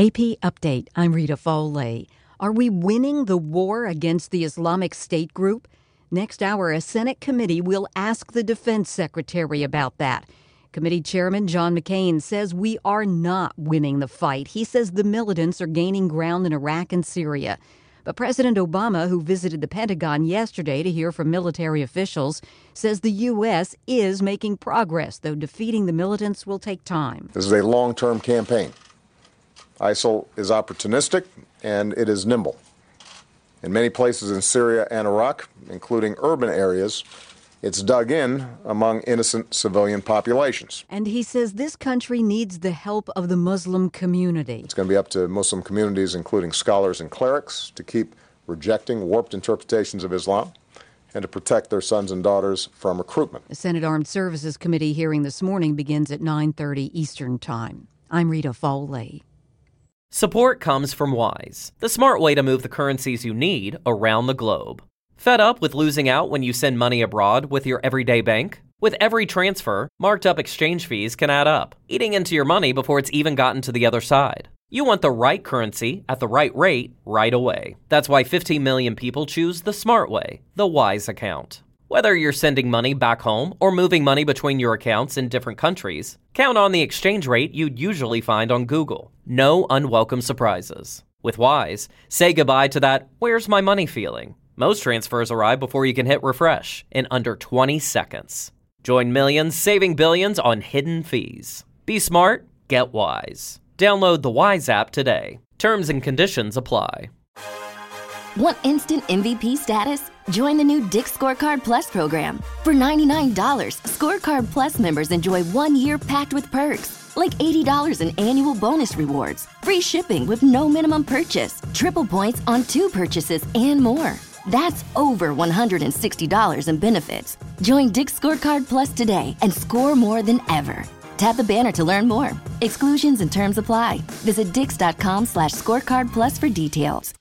AP Update, I'm Rita Foley. Are we winning the war against the Islamic State group? Next hour, a Senate committee will ask the Defense Secretary about that. Committee Chairman John McCain says we are not winning the fight. He says the militants are gaining ground in Iraq and Syria. But President Obama, who visited the Pentagon yesterday to hear from military officials, says the U.S. is making progress, though defeating the militants will take time. This is a long-term campaign. ISIL is opportunistic and it is nimble. In many places in Syria and Iraq, including urban areas, it's dug in among innocent civilian populations. And he says this country needs the help of the Muslim community. It's going to be up to Muslim communities, including scholars and clerics, to keep rejecting warped interpretations of Islam and to protect their sons and daughters from recruitment. The Senate Armed Services Committee hearing this morning begins at 9:30 Eastern Time. I'm Rita Foley. Support comes from Wise, the smart way to move the currencies you need around the globe. Fed up with losing out when you send money abroad with your everyday bank? With every transfer, marked up exchange fees can add up, eating into your money before it's even gotten to the other side. You want the right currency at the right rate right away. That's why 15 million people choose the smart way, the Wise account. Whether you're sending money back home or moving money between your accounts in different countries, count on the exchange rate you'd usually find on Google. No unwelcome surprises. With Wise, say goodbye to that "where's my money" feeling. Most transfers arrive before you can hit refresh in under 20 seconds. Join millions saving billions on hidden fees. Be smart, get Wise. Download the Wise app today. Terms and conditions apply. Want instant MVP status? Join the new Dick's Scorecard Plus program. For $99, Scorecard Plus members enjoy 1 year packed with perks, like $80 in annual bonus rewards, free shipping with no minimum purchase, triple points on 2 purchases, and more. That's over $160 in benefits. Join Dick's Scorecard Plus today and score more than ever. Tap the banner to learn more. Exclusions and terms apply. Visit dix.com/scorecard plus for details.